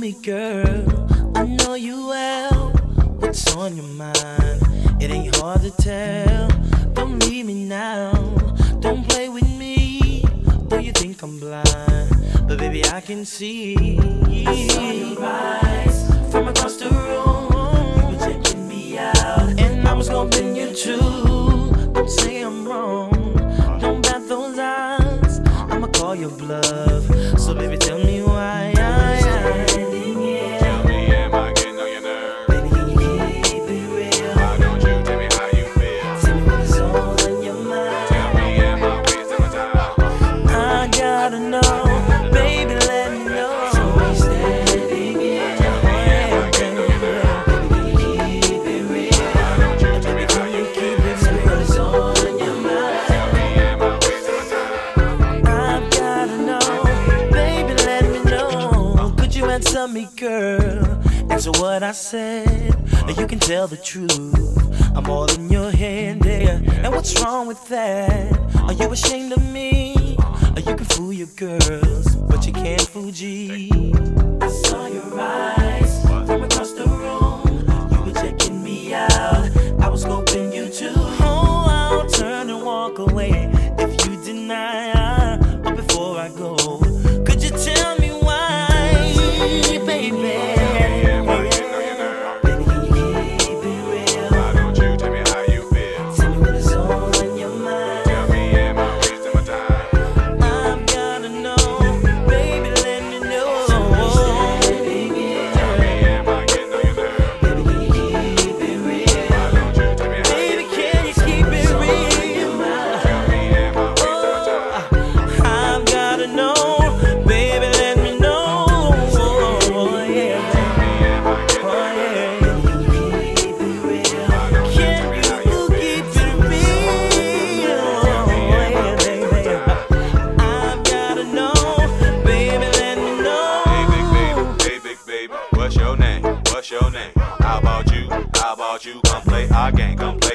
me, girl. I know you well. What's on your mind? It ain't hard to tell. Don't leave me now. Don't play with me. Though you think I'm blind, but baby I can see. I saw your eyes from across the room. You were checking me out, and I was gonna bend you too. Don't say I'm wrong. Don't bat those eyes. I'ma call your bluff. So baby, tell me why. Standing here. Tell me, am I getting on your nerves? Baby, can you keep it real? Why don't you tell me how you feel? Tell me what's on your mind. Tell me, am I wasting my time? I gotta know, baby, let me know. So we standing here. Tell me, am I getting on your nerves? Baby, can you keep it real? Why don't you tell me how you feel? Tell me what's on your mind. Tell me, am I wasting my time? I've gotta know, baby, let me know. Could you answer me, girl? Answer what I said. You can tell the truth. I'm all in your head, yeah. And what's wrong with that? Are you ashamed of me? Or you can fool your girls, but you can't fool G. I saw your eyes from across the room. You were checking me out. I was hoping you too. Oh, I'll turn and walk away if you deny. But before I go, could you tell me why, baby? Am I getting on your nerves? Baby, can you keep it real? Why don't you tell me how you feel? Tell me what is on your mind. Tell me, am I wasting my time? I've gotta know, baby, let me know. Standing here. Tell me, am I getting on your nerves? Baby, can you keep it real? Why don't you tell me how Baby, you can you keep it real? Tell me, am I wasting my time? I've gotta know, baby, let me know. Yeah. Tell me, am I getting on your nerves? Can you keep it real? Why don't you Can tell me how you you keep feel? it real? Yeah, baby. I've gotta know, baby, let me know. Hey big baby, what's your name? What's your name? How about you? How about you? Come play our game, come play